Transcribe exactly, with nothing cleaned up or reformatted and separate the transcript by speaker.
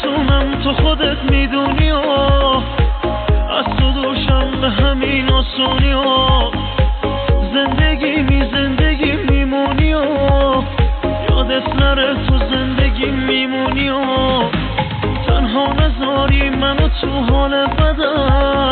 Speaker 1: نمیتونم تو خودت میدونی و از تو دوشم به همین آسونی و زندگی می زندگی میمونی و یادت نره تو زندگی میمونی و تنها نذاری منو تو حال بدم